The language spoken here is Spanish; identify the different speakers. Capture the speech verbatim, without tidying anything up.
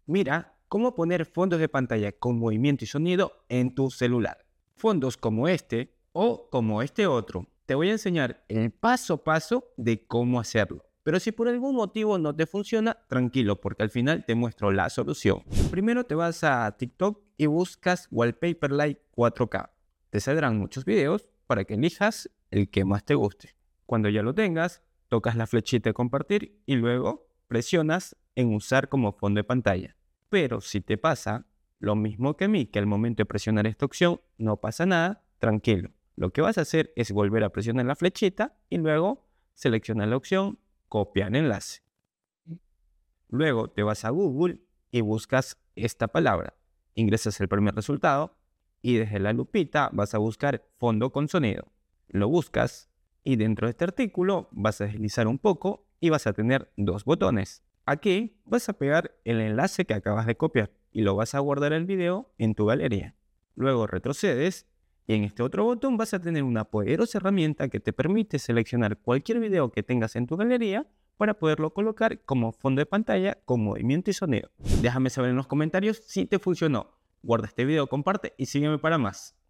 Speaker 1: Mira cómo poner fondos de pantalla con movimiento y sonido en tu celular. Fondos como este o como este otro. Te voy a enseñar el paso a paso de cómo hacerlo. Pero si por algún motivo no te funciona, tranquilo, porque al final te muestro la solución. Primero te vas a TikTok y buscas Wallpaper Light cuatro K. Te saldrán muchos videos para que elijas el que más te guste. Cuando ya lo tengas, tocas la flechita de compartir y luego presionas en usar como fondo de pantalla. Pero si te pasa lo mismo que a mí, que al momento de presionar esta opción no pasa nada, tranquilo. Lo que vas a hacer es volver a presionar la flechita y luego seleccionar la opción copiar enlace. Luego te vas a Google y buscas esta palabra. Ingresas el primer resultado y desde la lupita vas a buscar fondo con sonido. Lo buscas y dentro de este artículo vas a deslizar un poco y vas a tener dos botones. Aquí vas a pegar el enlace que acabas de copiar y lo vas a guardar el video en tu galería. Luego retrocedes y en este otro botón vas a tener una poderosa herramienta que te permite seleccionar cualquier video que tengas en tu galería para poderlo colocar como fondo de pantalla con movimiento y sonido. Déjame saber en los comentarios si te funcionó. Guarda este video, comparte y sígueme para más.